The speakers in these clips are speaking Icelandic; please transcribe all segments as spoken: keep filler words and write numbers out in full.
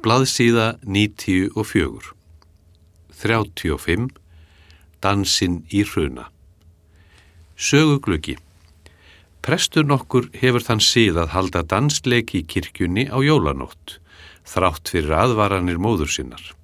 Blaðsíða níutíu og fjögur. þrjátíu og fimm. Dansinn í hruna. Sögugluggi. Prestur nokkur hefur þann sið að halda dansleik í kirkjunni á jólanótt, þrátt fyrir aðvaranir móður sinnar.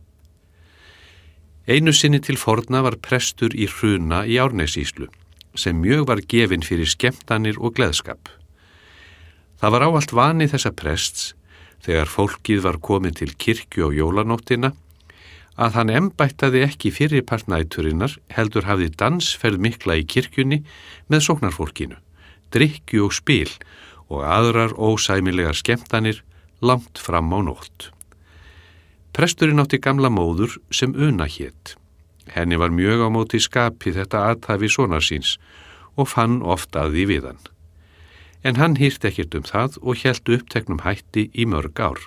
Einu sinni til forna var prestur í hruna í Árnessýslu, sem mjög var gefinn fyrir skemmtanir og gleðskap. Það var ávallt vani þessa prests, þegar fólkið var komið til kirkju á jólanóttina, að hann embættaði ekki fyrripart næturinnar heldur hafði dansferð mikla í kirkjunni með sóknarfólkinu, drykkju og spil og aðrar ósæmilegar skemmtanir langt fram á nótt. Presturinn átti gamla móður sem Una hét. Henni var mjög á móti skapi þetta athæfi sonar síns og fann oft að því við hann. En hann hýrt ekkert um það og hélt uppteknum hætti í mörg ár.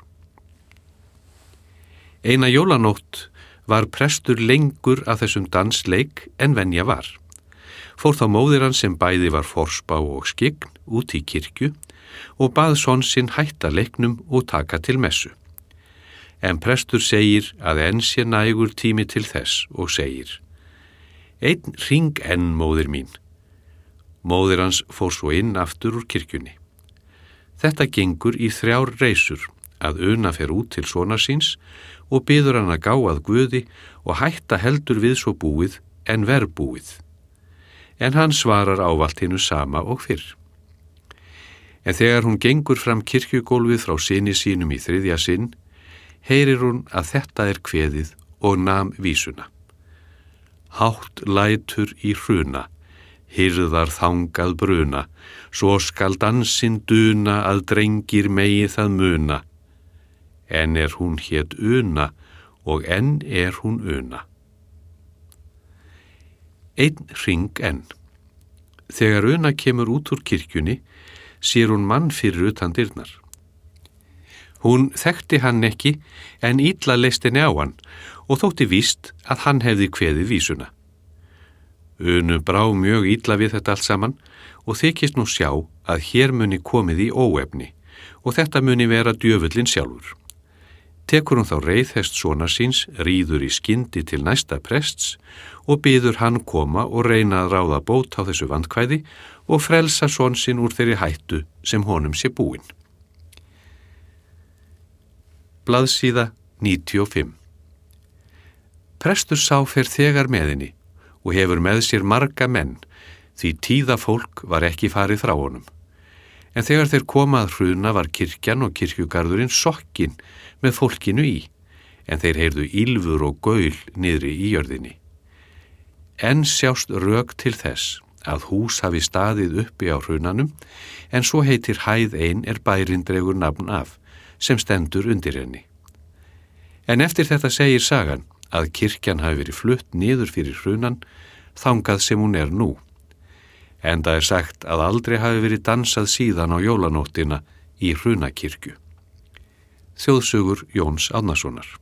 Eina jólanótt var prestur lengur að þessum dansleik en venja var. Fór þá móðir hann sem bæði var forspá og skygn út í kirkju og bað son sinn hætta leiknum og taka til messu. En prestur segir að enn sé nægur tími til þess og segir: Einn hring enn, móðir mín. Móðir hans fór svo inn aftur úr kirkjunni. Þetta gengur í þrjár reisur, að Una fer út til sonar síns og biður hann að gá að Guði og hætta heldur við svo búið en verbúið. En hann svarar ávallt hinu sama og fyrr. En þegar hún gengur fram kirkjugólfið frá syni sínum í þriðja sinn, heyrir hún að þetta er kveðið og nam vísuna. Hátt lætur í hruna, hirðar þangað bruna, svo skal dansinn duna að drengir megi það muna. En er hún hét Una og enn er hún Una. Einn hring enn. Þegar Una kemur út úr kirkjunni, sér hún mann fyrir utan dyrnar. Hún þekkti hann ekki, en illa leist henni á hann og þótti víst að hann hefði kveðið vísuna. Unu brá mjög illa við þetta allt saman og þykist nú sjá að hér muni komið í óefni og þetta muni vera djöfullinn sjálfur. Tekur hún þá reiðhest sonar síns, ríður í skyndi til næsta prests og biður hann koma og reyna að ráða bót á þessu vandkvæði og frelsa son sinn úr þeirri hættu sem honum sé búin. Blaðsíða níutíu og fimm. Prestur sá fer þegar með henni og hefur með sér marga menn, því tíða fólk var ekki farið frá honum. En þegar þeir koma að hruna var kirkjan og kirkjugarðurinn sokkin með fólkinu í, en þeir heyrðu ýlfur og gaul niðri í jörðinni. Enn sjást rök til þess að hús hafi staðið uppi á hrunanum, en svo heitir hæð ein er bærinn dregur nafn af, sem stendur undir henni. En eftir þetta segir sagan að kirkjan hafi verið flutt niður fyrir hrunan, þangað sem hún er nú. Enda er sagt að aldrei hafi verið dansað síðan á jólanóttina í hrunakirkju. Þjóðsögur Jóns Árnasonar.